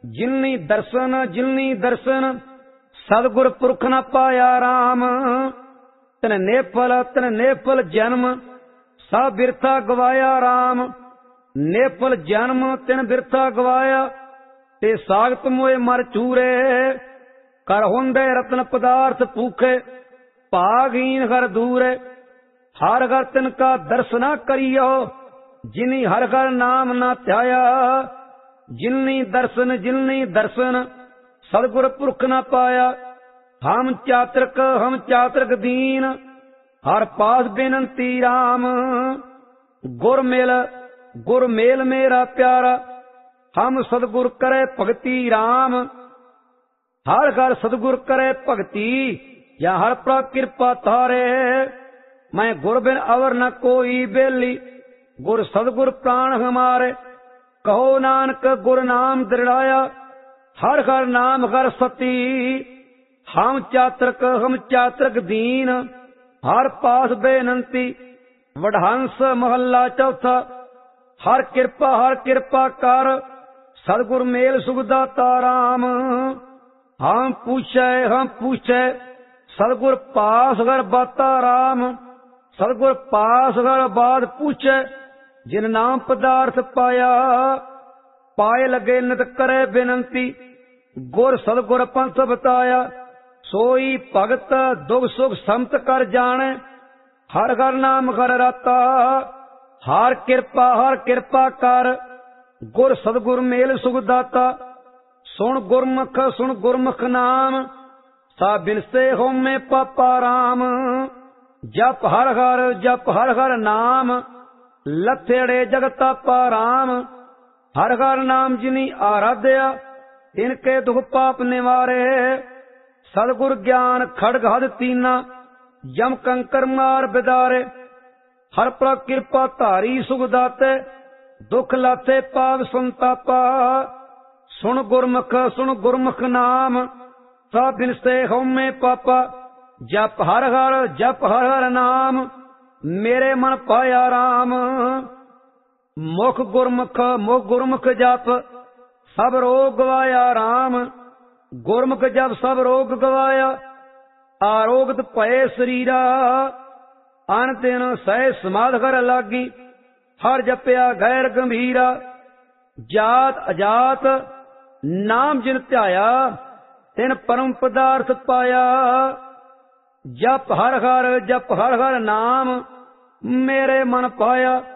जिननी दर्शन सतगुर पुरख न पाया राम। तन नेफल जन्म सा बिरथा गवाया राम। नेफल जन्म तिन बिरथा गवाया ते सागत मोए मर चूरे। कर हुंदे रत्न पदार्थ भूखे भागहीन हर दूरे। हर घर तिनका दर्शना करियो जिनी हर घर नाम ना ध्याया। जिननी दर्शन सतगुर पुरख न पाया। हम चातरक दीन हर पास बेनंती राम। गुर मेल मेरा प्यारा हम सतगुर करे भगति राम। हर घर सतगुर करे भगति या हर प्रा कृपा तारे। मैं गुर बिन अवर न कोई बेली गुर सतगुर प्राण हमारे। कहो नानक गुर नाम दृढ़ाया हर हर नाम हर सती। हम चातरक दीन हर पास बेनंती। वडहंस महला चौथा। हर कृपा कर सतगुर मेल सुखदाता राम। हम पूछे सतगुर पास हर बाता राम। सतगुर पास हर बात पूछे जिन नाम पदार्थ पाया। पाए लगे नित करे बेनंती गुर सतगुर पंथ बताया। सोई भगत दुख सुख समत कर जाने हर हर नाम हर राता। हर कृपा कर गुर सतगुर मेल सुखदाता। सुन गुरमुख नाम सा बिनसे होमे पापा राम। जप हर हर नाम लथेड़े जगतापा राम। हर हर नाम जिनी आराध्या इनके दुख पाप निवारे। सतगुर ज्ञान खड़ग हद तीना यम कंकर मार बिदारे। हर प्र कृपा धारी सुख दाते दुख लाथे पाप संतापा। सुन गुरमुख नाम सा बिनसे होमे पापा। जप हर हर नाम मेरे मन पाया राम। मुख गुरमुख जप सब रोग गवाया राम। गुरमुख जप सब रोग गवाया आरोगत भये शरीरा। अन दिन सह समाध कर लागी हर जपया गैर गंभीरा। जात अजात नाम जिन ध्याया तिन परम पदार्थ पाया। जप हर हर नाम मेरे मन पाया।